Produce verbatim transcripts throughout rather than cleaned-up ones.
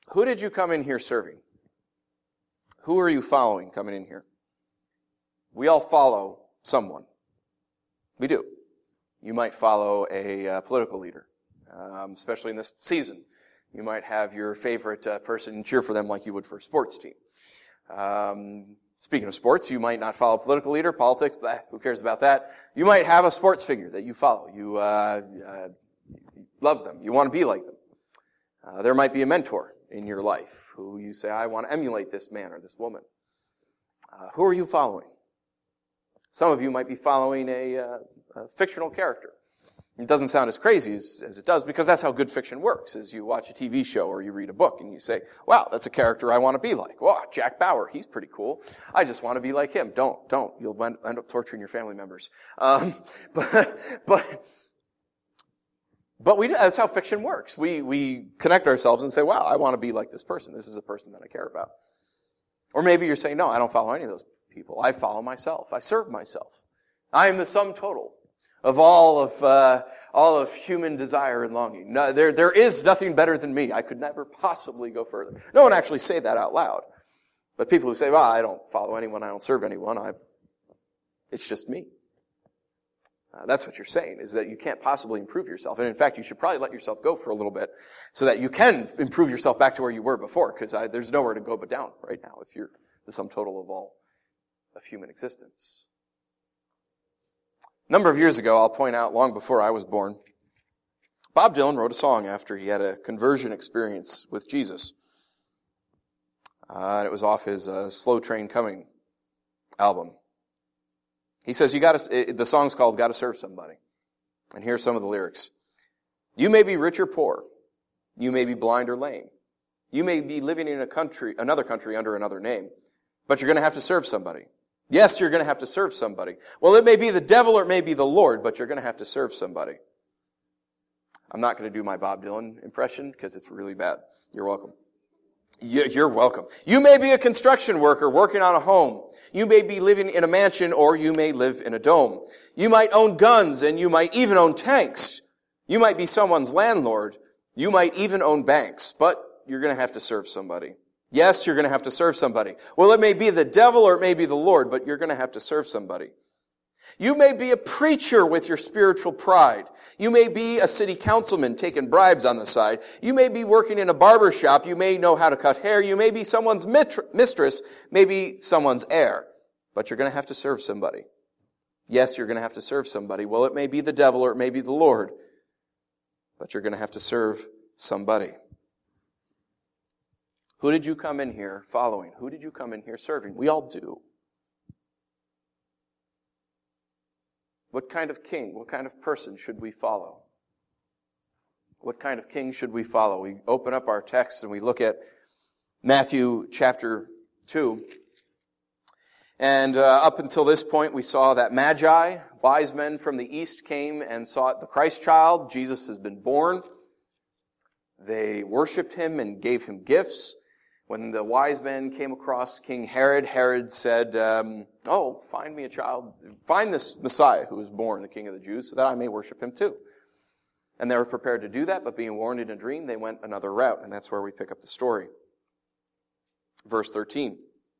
Who did you come in here serving? Who are you following coming in here? We all follow someone. We do. You might follow a uh, political leader, um, especially in this season. You might have your favorite uh, person and cheer for them like you would for a sports team. Um, speaking of sports, you might not follow a political leader, politics, blah, who cares about that? You might have a sports figure that you follow. You uh, uh, love them. You want to be like them. Uh, there might be a mentor in your life who you say, I want to emulate this man or this woman. Uh, who are you following? Some of you might be following a, uh, a fictional character. It doesn't sound as crazy as, as it does because that's how good fiction works, is you watch a T V show or you read a book and you say, wow, that's a character I want to be like. Wow, Jack Bauer, he's pretty cool. I just want to be like him. Don't, don't. You'll end up torturing your family members. Um, but, but, but we, that's how fiction works. We, we connect ourselves and say, wow, I want to be like this person. This is a person that I care about. Or maybe you're saying, no, I don't follow any of those people. I follow myself. I serve myself. I am the sum total of all of uh, all of human desire and longing. No, there there is nothing better than me. I could never possibly go further. No one actually say that out loud. But people who say, well, I don't follow anyone, I don't serve anyone, I, it's just me. Uh, that's what you're saying, is that you can't possibly improve yourself. And in fact, you should probably let yourself go for a little bit so that you can improve yourself back to where you were before, because there's nowhere to go but down right now if you're the sum total of all of human existence. A number of years ago, I'll point out, long before I was born, Bob Dylan wrote a song after he had a conversion experience with Jesus. Uh, it was off his uh, Slow Train Coming album. He says, "You got to." The song's called "Got to Serve Somebody," and here's some of the lyrics: "You may be rich or poor, you may be blind or lame, you may be living in a country, another country under another name, but you're going to have to serve somebody. Yes, you're going to have to serve somebody. Well, it may be the devil or it may be the Lord, but you're going to have to serve somebody." I'm not going to do my Bob Dylan impression because it's really bad. You're welcome. You're welcome. You may be a construction worker working on a home. You may be living in a mansion or you may live in a dome. You might own guns and you might even own tanks. You might be someone's landlord. You might even own banks, but you're going to have to serve somebody. Yes, you're going to have to serve somebody. Well, it may be the devil or it may be the Lord, but you're going to have to serve somebody. You may be a preacher with your spiritual pride. You may be a city councilman taking bribes on the side. You may be working in a barber shop. You may know how to cut hair. You may be someone's mistress, maybe someone's heir, but you're going to have to serve somebody. Yes, you're going to have to serve somebody. Well, it may be the devil or it may be the Lord, but you're going to have to serve somebody. Who did you come in here following? Who did you come in here serving? We all do. What kind of king, what kind of person should we follow? What kind of king should we follow? We open up our text and we look at Matthew chapter two. And uh, up until this point, we saw that Magi, wise men from the east, came and sought the Christ child. Jesus has been born. They worshipped him and gave him gifts. When the wise men came across King Herod, Herod said, um, oh, find me a child, find this Messiah who was born, the King of the Jews, so that I may worship him too. And they were prepared to do that, but being warned in a dream, they went another route, and that's where we pick up the story. Verse thirteen.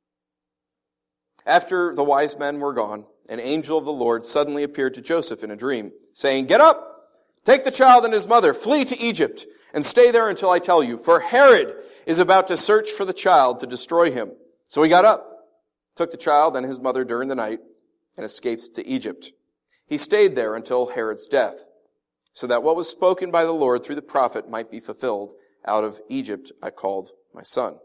After the wise men were gone, an angel of the Lord suddenly appeared to Joseph in a dream, saying, "Get up, take the child and his mother, flee to Egypt, and stay there until I tell you, for Herod is about to search for the child to destroy him." So he got up, took the child and his mother during the night, and escaped to Egypt. He stayed there until Herod's death, so that what was spoken by the Lord through the prophet might be fulfilled. Out of Egypt I called my son.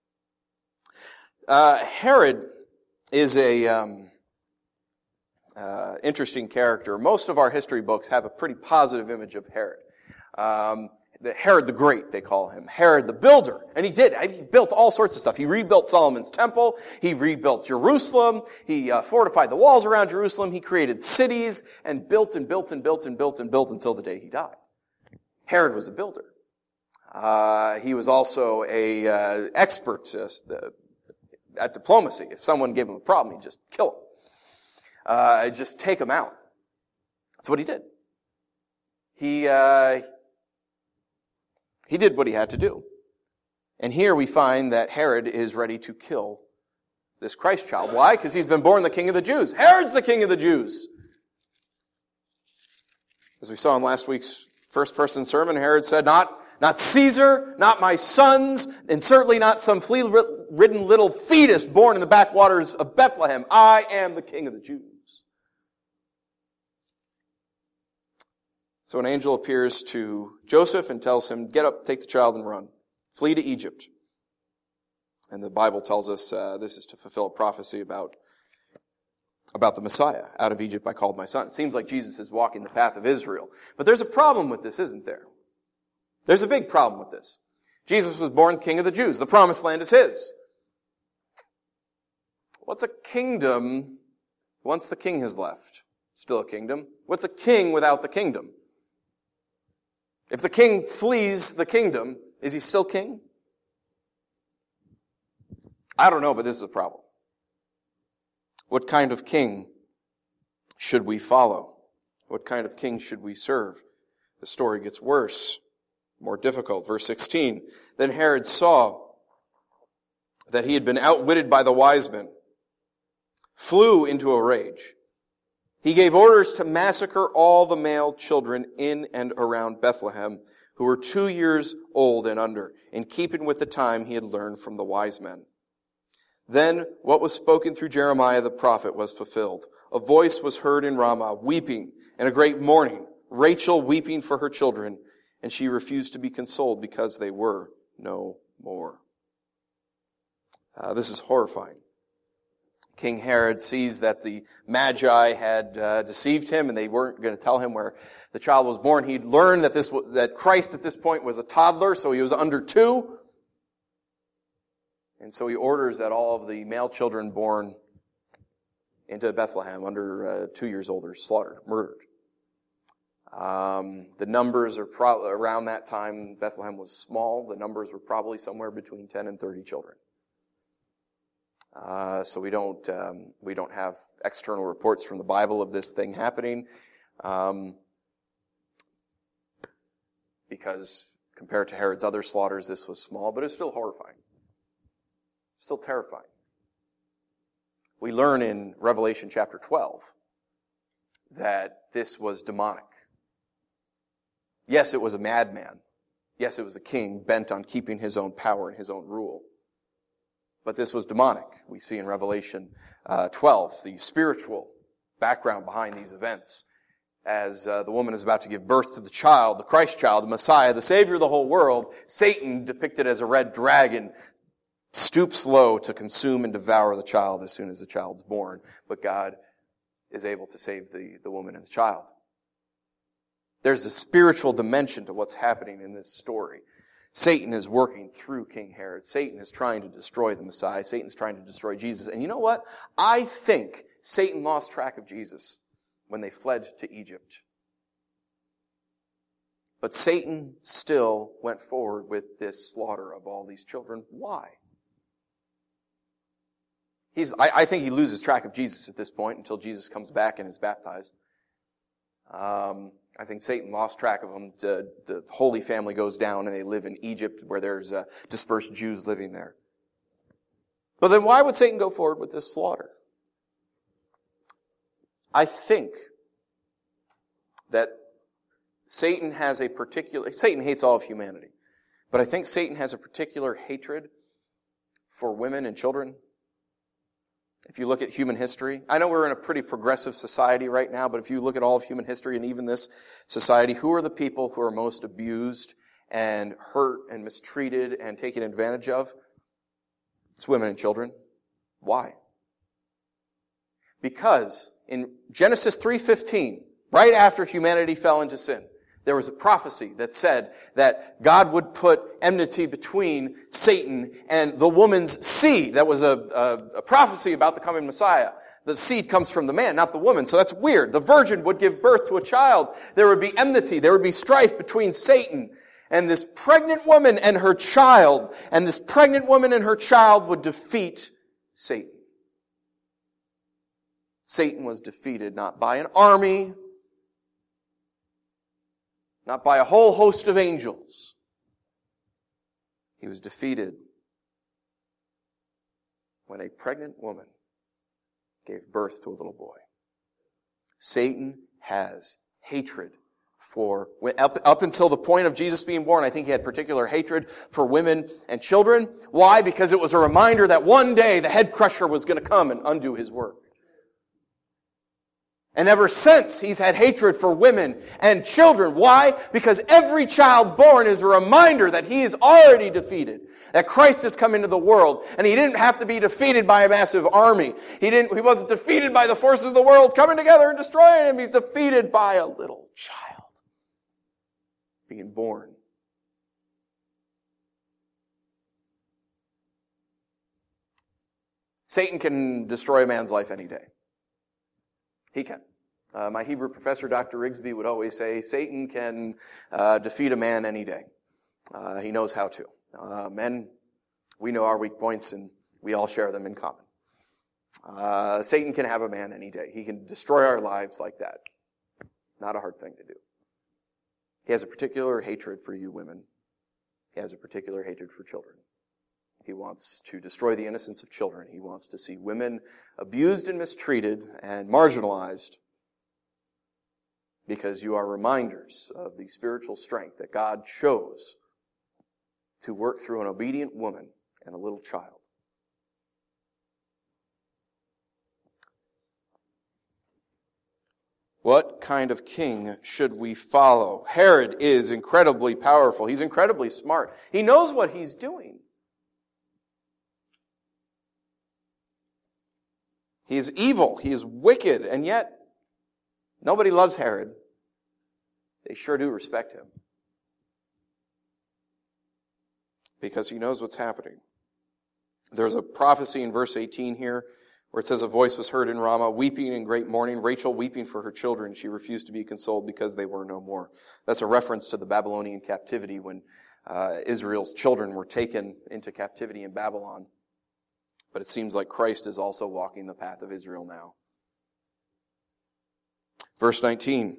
Uh, Herod is a um, uh, interesting character. Most of our history books have a pretty positive image of Herod. Um, The Herod the Great, they call him. Herod the Builder. And he did. He built all sorts of stuff. He rebuilt Solomon's temple. He rebuilt Jerusalem. He uh, fortified the walls around Jerusalem. He created cities and built and built and built and built and built until the day he died. Herod was a builder. Uh, he was also a uh, expert uh, at diplomacy. If someone gave him a problem, he'd just kill him. Uh, just take him out. That's what he did. He... Uh, He did what he had to do. And here we find that Herod is ready to kill this Christ child. Why? Because he's been born the king of the Jews. Herod's the king of the Jews. As we saw in last week's first person sermon, Herod said, not, not Caesar, not my sons, and certainly not some flea-ridden little fetus born in the backwaters of Bethlehem. I am the king of the Jews. So an angel appears to Joseph and tells him, get up, take the child and run. Flee to Egypt. And the Bible tells us uh, this is to fulfill a prophecy about, about the Messiah. Out of Egypt I called my son. It seems like Jesus is walking the path of Israel. But there's a problem with this, isn't there? There's a big problem with this. Jesus was born king of the Jews. The promised land is his. What's a kingdom once the king has left? Still a kingdom. What's a king without the kingdom? If the king flees the kingdom, is he still king? I don't know, but this is a problem. What kind of king should we follow? What kind of king should we serve? The story gets worse, more difficult. Verse sixteen, then Herod saw that he had been outwitted by the wise men, flew into a rage. He gave orders to massacre all the male children in and around Bethlehem who were two years old and under, in keeping with the time he had learned from the wise men. Then what was spoken through Jeremiah the prophet was fulfilled. A voice was heard in Ramah, weeping, and a great mourning, Rachel weeping for her children, and she refused to be consoled because they were no more. Uh, this is horrifying. King Herod sees that the Magi had uh, deceived him, and they weren't going to tell him where the child was born. He'd learned that this that Christ at this point was a toddler, so he was under two. And so he orders that all of the male children born into Bethlehem under uh, two years old are slaughtered, murdered. Um, the numbers are pro- around that time, Bethlehem was small. The numbers were probably somewhere between ten and thirty children. Uh, so we don't um, we don't have external reports from the Bible of this thing happening, um, because compared to Herod's other slaughters, this was small, but it's still horrifying, still terrifying. We learn in Revelation chapter twelve that this was demonic. Yes, it was a madman. Yes, it was a king bent on keeping his own power and his own rule. But this was demonic. We see in Revelation uh, twelve the spiritual background behind these events. As uh, the woman is about to give birth to the child, the Christ child, the Messiah, the Savior of the whole world, Satan, depicted as a red dragon, stoops low to consume and devour the child as soon as the child's born. But God is able to save the, the woman and the child. There's a spiritual dimension to what's happening in this story. Satan is working through King Herod. Satan is trying to destroy the Messiah. Satan's trying to destroy Jesus. And you know what? I think Satan lost track of Jesus when they fled to Egypt. But Satan still went forward with this slaughter of all these children. Why? He's, I, I think he loses track of Jesus at this point until Jesus comes back and is baptized. Um... I think Satan lost track of them. The, the Holy Family goes down and they live in Egypt where there's uh, dispersed Jews living there. But then why would Satan go forward with this slaughter? I think that Satan has a particular, Satan hates all of humanity, but I think Satan has a particular hatred for women and children. If you look at human history, I know we're in a pretty progressive society right now, but if you look at all of human history and even this society, who are the people who are most abused and hurt and mistreated and taken advantage of? It's women and children. Why? Because in Genesis three fifteen, right after humanity fell into sin, there was a prophecy that said that God would put enmity between Satan and the woman's seed. That was a, a, a prophecy about the coming Messiah. The seed comes from the man, not the woman. So that's weird. The virgin would give birth to a child. There would be enmity. There would be strife between Satan and this pregnant woman and her child. And this pregnant woman and her child would defeat Satan. Satan was defeated not by an army, not by a whole host of angels. He was defeated when a pregnant woman gave birth to a little boy. Satan has hatred for, up, up until the point of Jesus being born, I think he had particular hatred for women and children. Why? Because it was a reminder that one day the head crusher was going to come and undo his work. And ever since, he's had hatred for women and children. Why? Because every child born is a reminder that he is already defeated. That Christ has come into the world. And he didn't have to be defeated by a massive army. He didn't, he wasn't defeated by the forces of the world coming together and destroying him. He's defeated by a little child being born. Satan can destroy a man's life any day. He can. Uh, my Hebrew professor, Doctor Rigsby, would always say, Satan can uh, defeat a man any day. Uh, he knows how to. Uh, men, we know our weak points, and we all share them in common. Uh, Satan can have a man any day. He can destroy our lives like that. Not a hard thing to do. He has a particular hatred for you women. He has a particular hatred for children. He wants to destroy the innocence of children. He wants to see women abused and mistreated and marginalized because you are reminders of the spiritual strength that God chose to work through an obedient woman and a little child. What kind of king should we follow? Herod is incredibly powerful. He's incredibly smart. He knows what he's doing. He is evil. He is wicked. And yet, nobody loves Herod. They sure do respect him. Because he knows what's happening. There's a prophecy in verse eighteen here where it says, a voice was heard in Ramah, weeping in great mourning, Rachel weeping for her children. She refused to be consoled because they were no more. That's a reference to the Babylonian captivity when uh, Israel's children were taken into captivity in Babylon. But it seems like Christ is also walking the path of Israel now. Verse nineteen.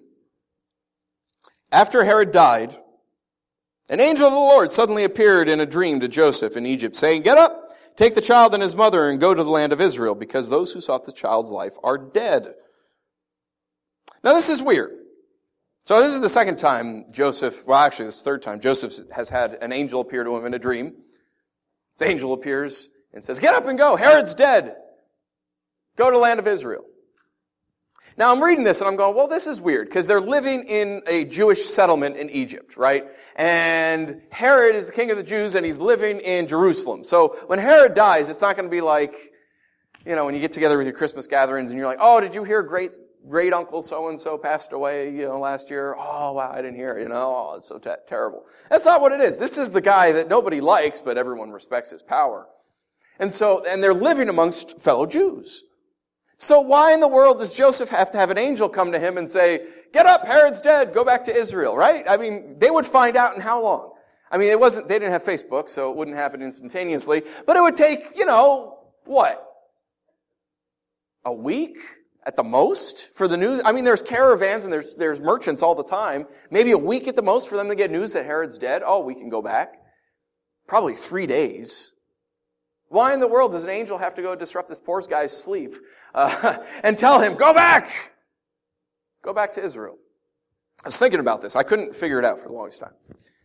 After Herod died, an angel of the Lord suddenly appeared in a dream to Joseph in Egypt, saying, get up, take the child and his mother and go to the land of Israel, because those who sought the child's life are dead. Now this is weird. So this is the second time Joseph, well actually this is the third time, Joseph has had an angel appear to him in a dream. This angel appears and says, get up and go. Herod's dead. Go to the land of Israel. Now I'm reading this and I'm going, well, this is weird because they're living in a Jewish settlement in Egypt, right? And Herod is the king of the Jews and he's living in Jerusalem. So when Herod dies, it's not going to be like, you know, when you get together with your Christmas gatherings and you're like, oh, did you hear great, great uncle so-and-so passed away, you know, last year? Oh, wow, I didn't hear it, you know, oh, it's so t- terrible. That's not what it is. This is the guy that nobody likes, but everyone respects his power. And so, and they're living amongst fellow Jews. So why in the world does Joseph have to have an angel come to him and say, get up, Herod's dead, go back to Israel, right? I mean, they would find out in how long? I mean, it wasn't, they didn't have Facebook, so it wouldn't happen instantaneously, but it would take, you know, what? A week at the most for the news? I mean, there's caravans and there's, there's merchants all the time. Maybe a week at the most for them to get news that Herod's dead. Oh, we can go back. Probably three days. Why in the world does an angel have to go disrupt this poor guy's sleep uh, and tell him, go back! Go back to Israel. I was thinking about this. I couldn't figure it out for the longest time.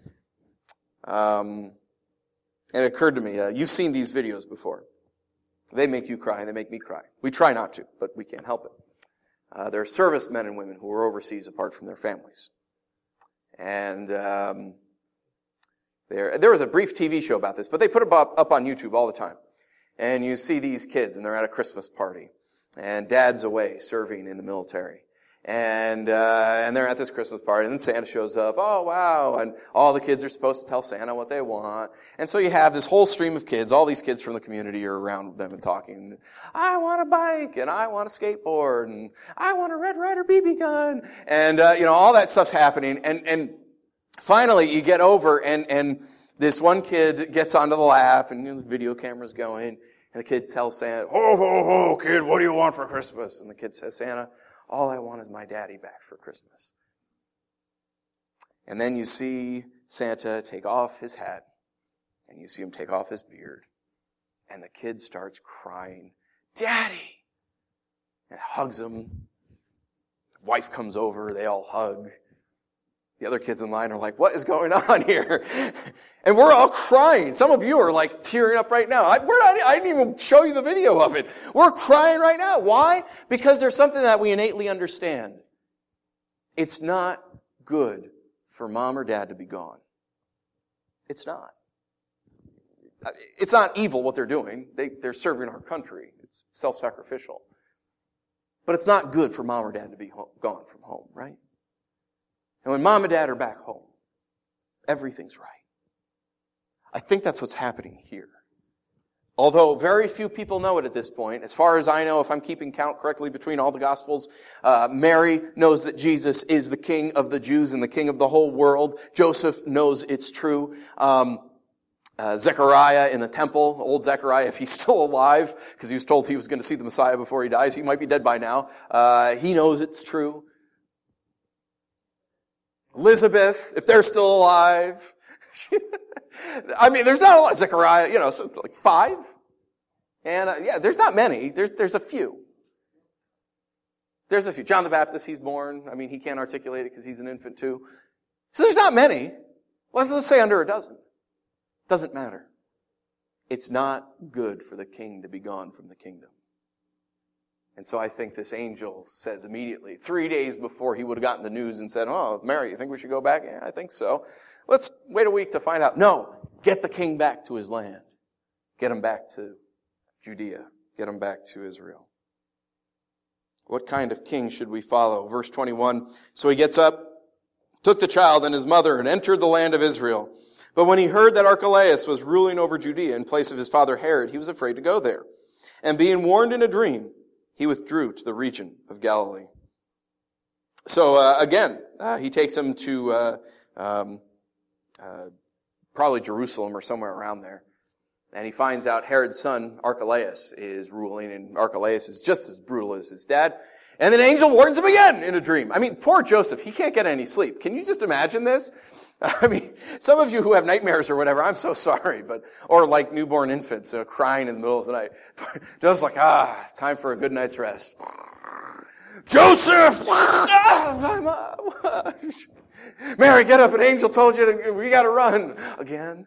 Um, and it occurred to me, uh, you've seen these videos before. They make you cry and they make me cry. We try not to, but we can't help it. Uh, there are servicemen and women who are overseas apart from their families. And um, there, there was a brief T V show about this, but they put it up, up on YouTube all the time. And you see these kids and they're at a Christmas party. And dad's away serving in the military. And, uh, and they're at this Christmas party, and then Santa shows up. Oh, wow. And all the kids are supposed to tell Santa what they want. And so you have this whole stream of kids. All these kids from the community are around them and talking. I want a bike, and I want a skateboard, and I want a Red Ryder B B gun. And, uh, you know, all that stuff's happening. And, and finally you get over, and, and this one kid gets onto the lap, and you know, the video camera's going, and the kid tells Santa, ho, ho, ho, kid, what do you want for Christmas? And the kid says, Santa, all I want is my daddy back for Christmas. And then you see Santa take off his hat And you see him take off his beard. And the kid starts crying, "Daddy!" And hugs him. Wife comes over, they all hug. The other kids in line are like, "What is going on here?" And we're all crying. Some of you are like tearing up right now. I, we're not, I didn't even show you the video of it. We're crying right now. Why? Because there's something that we innately understand. It's not good for mom or dad to be gone. It's not. It's not evil what they're doing. They, they're serving our country. It's self-sacrificial. But it's not good for mom or dad to be home, gone from home, right? And when mom and dad are back home, everything's right. I think that's what's happening here. Although very few people know it at this point. As far as I know, if I'm keeping count correctly between all the Gospels, uh, Mary knows that Jesus is the King of the Jews and the King of the whole world. Joseph knows it's true. Um, uh, Zechariah in the temple, old Zechariah, if he's still alive, because he was told he was going to see the Messiah before he dies. He might be dead by now. Uh, he knows it's true. Elizabeth, if they're still alive. I mean, there's not a lot. Zechariah, you know, so like five. And uh, yeah, there's not many. There's there's a few. There's a few. John the Baptist, he's born. I mean, he can't articulate it because he's an infant too. So there's not many. Let's, let's say under a dozen. Doesn't matter. It's not good for the king to be gone from the kingdom. And so I think this angel says immediately, three days before he would have gotten the news and said, "Oh, Mary, you think we should go back?" "Yeah, I think so. Let's wait a week to find out." No, get the king back to his land. Get him back to Judea. Get him back to Israel. What kind of king should we follow? Verse twenty-one, "So he gets up, took the child and his mother, and entered the land of Israel. But when he heard that Archelaus was ruling over Judea in place of his father Herod, he was afraid to go there. And being warned in a dream, he withdrew to the region of Galilee." So uh, again, uh, he takes him to uh, um, uh, probably Jerusalem or somewhere around there. And he finds out Herod's son, Archelaus, is ruling, and Archelaus is just as brutal as his dad. And then an angel warns him again in a dream. I mean, poor Joseph, he can't get any sleep. Can you just imagine this? I mean, some of you who have nightmares or whatever, I'm so sorry, but, or like newborn infants uh, crying in the middle of the night. Joseph's like, ah, time for a good night's rest. Joseph! Ah, my mom. Mary, get up, an angel told you to, we gotta run. Again?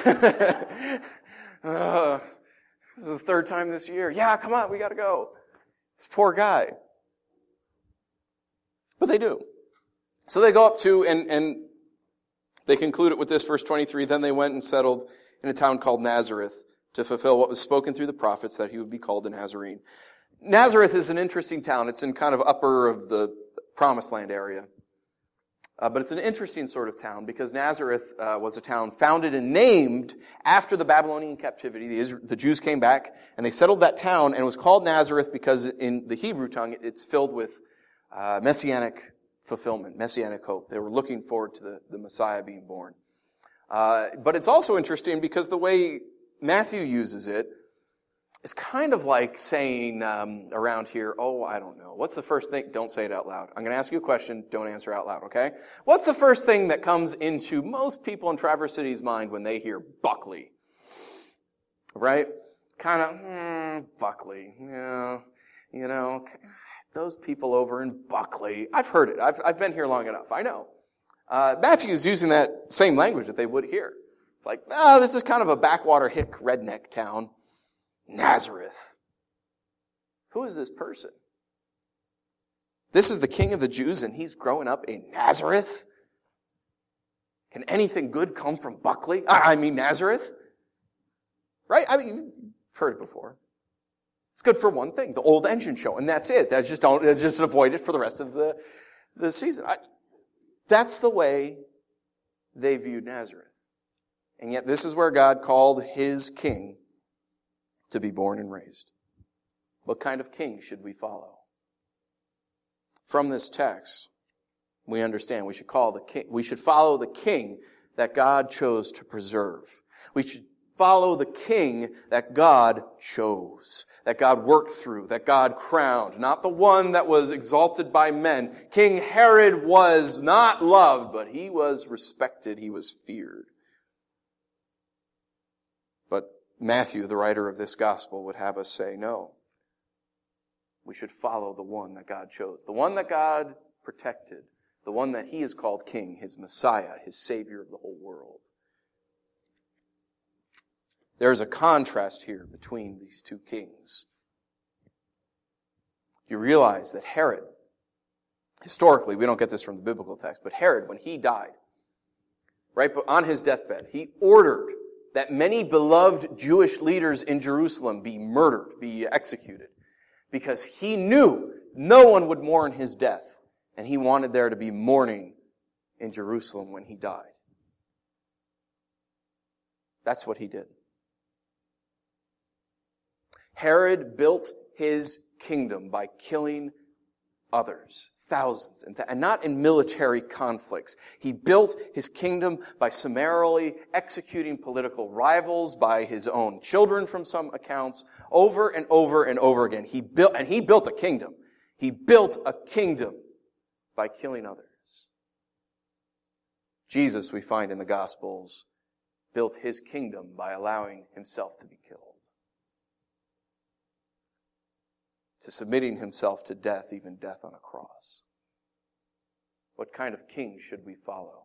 uh, this is the third time this year. Yeah, come on, we gotta go. This poor guy. But they do. So they go up to, and, and they conclude it with this, verse twenty-three, "Then they went and settled in a town called Nazareth to fulfill what was spoken through the prophets that he would be called a Nazarene." Nazareth is an interesting town. It's in kind of upper of the Promised Land area. Uh, but it's an interesting sort of town because Nazareth uh, was a town founded and named after the Babylonian captivity. The, Israel, the Jews came back and they settled that town, and it was called Nazareth because in the Hebrew tongue it's filled with uh, messianic fulfillment, messianic hope. They were looking forward to the, the Messiah being born. Uh, but it's also interesting because the way Matthew uses it is kind of like saying um, around here, oh, I don't know. What's the first thing? Don't say it out loud. I'm going to ask you a question. Don't answer out loud, okay? What's the first thing that comes into most people in Traverse City's mind when they hear Buckley? Right? Kind of, hmm, Buckley. Yeah, you know, those people over in Buckley. I've heard it. I've, I've been here long enough. I know. Uh, Matthew's using that same language that they would here. It's like, oh, this is kind of a backwater hick redneck town. Nazareth. Who is this person? This is the King of the Jews and he's growing up in Nazareth? Can anything good come from Buckley? I mean Nazareth? Right? I mean, you've heard it before. It's good for one thing, the old engine show, and that's it. That's just don't just avoid it for the rest of the, the season. I, that's the way they viewed Nazareth. And yet this is where God called his king to be born and raised. What kind of king should we follow? From this text, we understand we should call the king, we should follow the king that God chose to preserve. We should follow the king that God chose, that God worked through, that God crowned, not the one that was exalted by men. King Herod was not loved, but he was respected, he was feared. But Matthew, the writer of this gospel, would have us say, no, we should follow the one that God chose, the one that God protected, the one that he has called king, his Messiah, his Savior of the whole world. There is a contrast here between these two kings. You realize that Herod, historically, we don't get this from the biblical text, but Herod, when he died, right on his deathbed, he ordered that many beloved Jewish leaders in Jerusalem be murdered, be executed, because he knew no one would mourn his death, and he wanted there to be mourning in Jerusalem when he died. That's what he did. Herod built his kingdom by killing others, thousands, and, th- and not in military conflicts. He built his kingdom by summarily executing political rivals, by his own children from some accounts, over and over and over again. He built, and he built a kingdom. He built a kingdom by killing others. Jesus, we find in the Gospels, built his kingdom by allowing himself to be killed, to submitting himself to death, even death on a cross. What kind of king should we follow?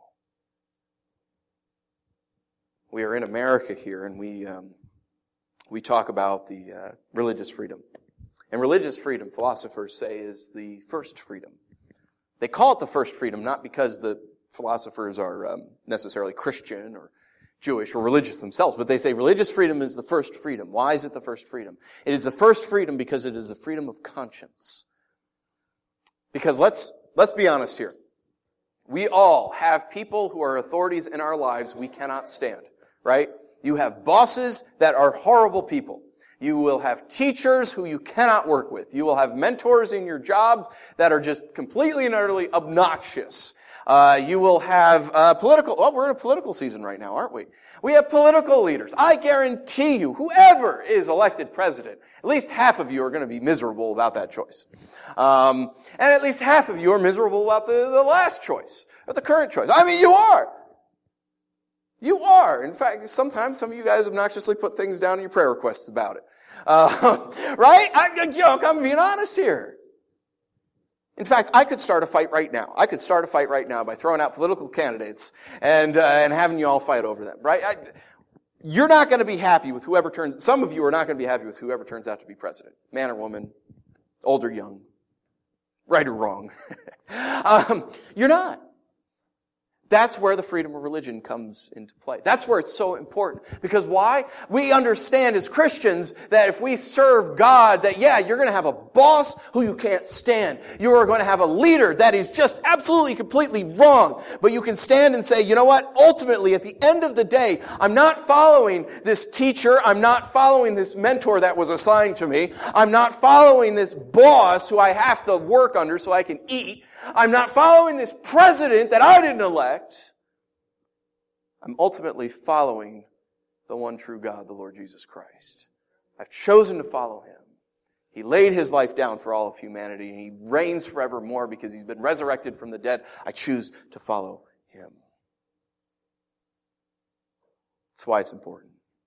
We are in America here, and we um, we talk about the uh, religious freedom. And religious freedom, philosophers say, is the first freedom. They call it the first freedom not because the philosophers are um, necessarily Christian or Jewish or religious themselves, but they say religious freedom is the first freedom. Why is it the first freedom? It is the first freedom because it is the freedom of conscience. Because let's, let's be honest here. We all have people who are authorities in our lives we cannot stand, right? You have bosses that are horrible people. You will have teachers who you cannot work with. You will have mentors in your jobs that are just completely and utterly obnoxious. Uh, you will have uh, political, well, we're in a political season right now, aren't we? We have political leaders. I guarantee you, whoever is elected president, at least half of you are going to be miserable about that choice. Um, and at least half of you are miserable about the, the last choice, or the current choice. I mean, you are. You are. In fact, sometimes some of you guys obnoxiously put things down in your prayer requests about it. Uh, right? I, you know, I'm being honest here. In fact, I could start a fight right now. I could start a fight right now by throwing out political candidates and uh, and having you all fight over them, right? I, you're not going to be happy with whoever turns, some of you are not going to be happy with whoever turns out to be president. Man or woman, old or young, right or wrong. um, you're not. That's where the freedom of religion comes into play. That's where it's so important. Because why? We understand as Christians that if we serve God, that yeah, you're going to have a boss who you can't stand. You are going to have a leader that is just absolutely, completely wrong. But you can stand and say, you know what? Ultimately, at the end of the day, I'm not following this teacher. I'm not following this mentor that was assigned to me. I'm not following this boss who I have to work under so I can eat. I'm not following this president that I didn't elect. I'm ultimately following the one true God, the Lord Jesus Christ. I've chosen to follow him. He laid his life down for all of humanity, and he reigns forevermore because he's been resurrected from the dead. I choose to follow him. That's why it's important.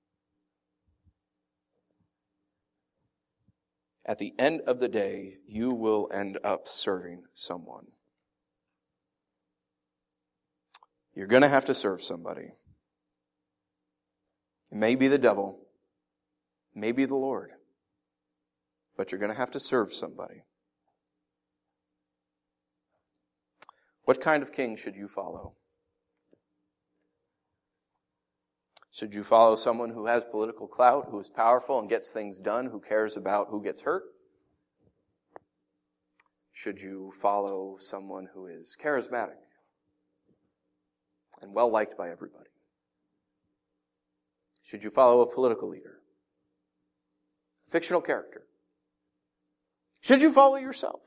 At the end of the day, you will end up serving someone. You're going to have to serve somebody. It may be the devil, it may be the Lord, but you're going to have to serve somebody. What kind of king should you follow? Should you follow someone who has political clout, who is powerful and gets things done, who cares about who gets hurt? Should you follow someone who is charismatic and well-liked by everybody? Should you follow a political leader? Fictional character? Should you follow yourself?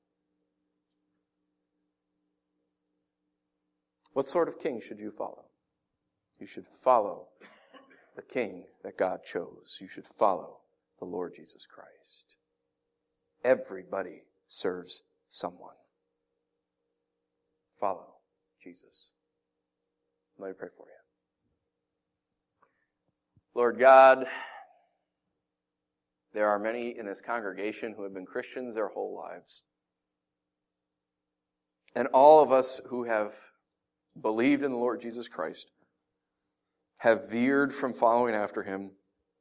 What sort of king should you follow? You should follow the king that God chose. You should follow the Lord Jesus Christ. Everybody serves someone. Follow Jesus. Let me pray for you. Lord God, there are many in this congregation who have been Christians their whole lives. And all of us who have believed in the Lord Jesus Christ have veered from following after him.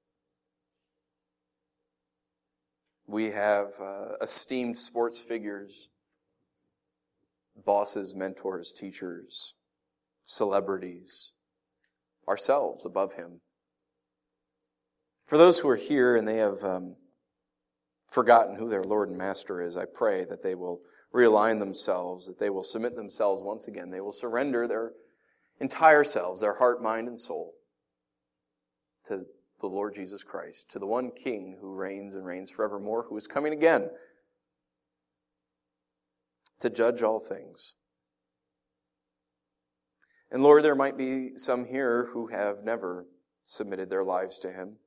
We have uh, esteemed sports figures, bosses, mentors, teachers, celebrities, ourselves above him. For those who are here and they have um, forgotten who their Lord and Master is, I pray that they will realign themselves, that they will submit themselves once again. They will surrender their entire selves, their heart, mind, and soul, to the Lord Jesus Christ, to the one King who reigns and reigns forevermore, who is coming again to judge all things. And Lord, there might be some here who have never submitted their lives to him.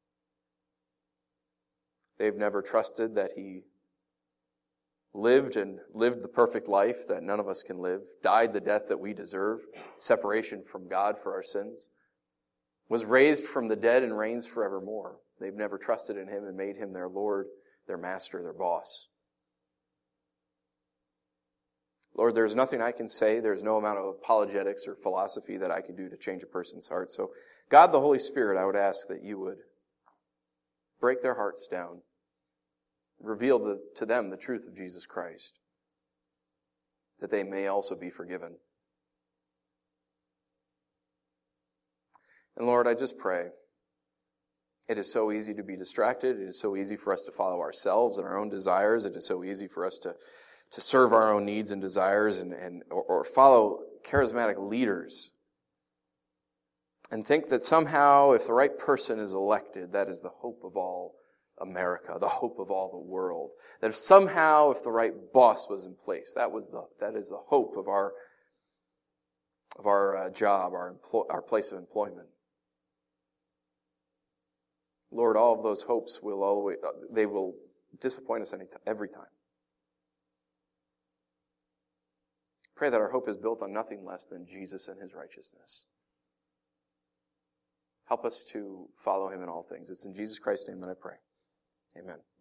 They've never trusted that he lived and lived the perfect life that none of us can live, died the death that we deserve, separation from God for our sins, was raised from the dead and reigns forevermore. They've never trusted in him and made him their Lord, their Master, their boss. Lord, there's nothing I can say. There's no amount of apologetics or philosophy that I can do to change a person's heart. So, God, the Holy Spirit, I would ask that you would break their hearts down, reveal the, to them the truth of Jesus Christ, that they may also be forgiven. And Lord, I just pray. It is so easy to be distracted. It is so easy for us to follow ourselves and our own desires. It is so easy for us to, to serve our own needs and desires and, and or, or follow charismatic leaders and think that somehow if the right person is elected, that is the hope of all America, the hope of all the world. That if somehow if the right boss was in place, that was the that is the hope of our of our uh, job, our employ, our place of employment. Lord, all of those hopes will always uh, they will disappoint us any t- every time. Pray that our hope is built on nothing less than Jesus and his righteousness. Help us to follow him in all things. It's in Jesus Christ's name that I pray. Amen.